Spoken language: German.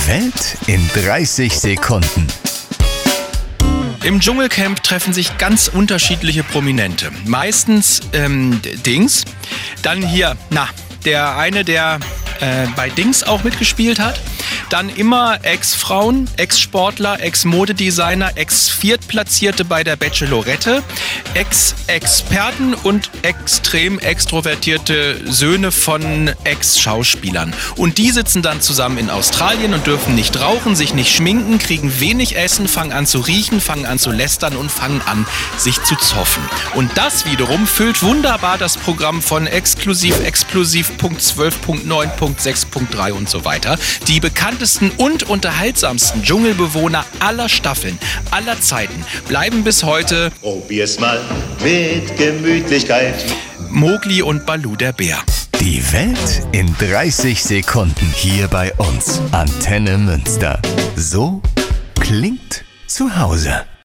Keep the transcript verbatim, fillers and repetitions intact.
Die Welt in dreißig Sekunden. Im Dschungelcamp treffen sich ganz unterschiedliche Prominente. Meistens ähm, Dings. Dann hier, na, der eine, der äh, bei Dings auch mitgespielt hat. Dann immer Ex-Frauen, Ex-Sportler, Ex-Modedesigner, Ex-Viertplatzierte bei der Bachelorette, Ex-Experten und extrem extrovertierte Söhne von Ex-Schauspielern. Und die sitzen dann zusammen in Australien und dürfen nicht rauchen, sich nicht schminken, kriegen wenig Essen, fangen an zu riechen, fangen an zu lästern und fangen an, sich zu zoffen. Und das wiederum füllt wunderbar das Programm von Exklusiv, Explosiv, Punkt zwölf, Punkt neun, Punkt sechs, Punkt drei und so weiter. Die bekanntesten und unterhaltsamsten Dschungelbewohner aller Staffeln, aller Zeiten bleiben bis heute. Probier's mal mit Gemütlichkeit. Mowgli und Baloo der Bär. Die Welt in dreißig Sekunden hier bei uns. Antenne Münster. So klingt zu Hause.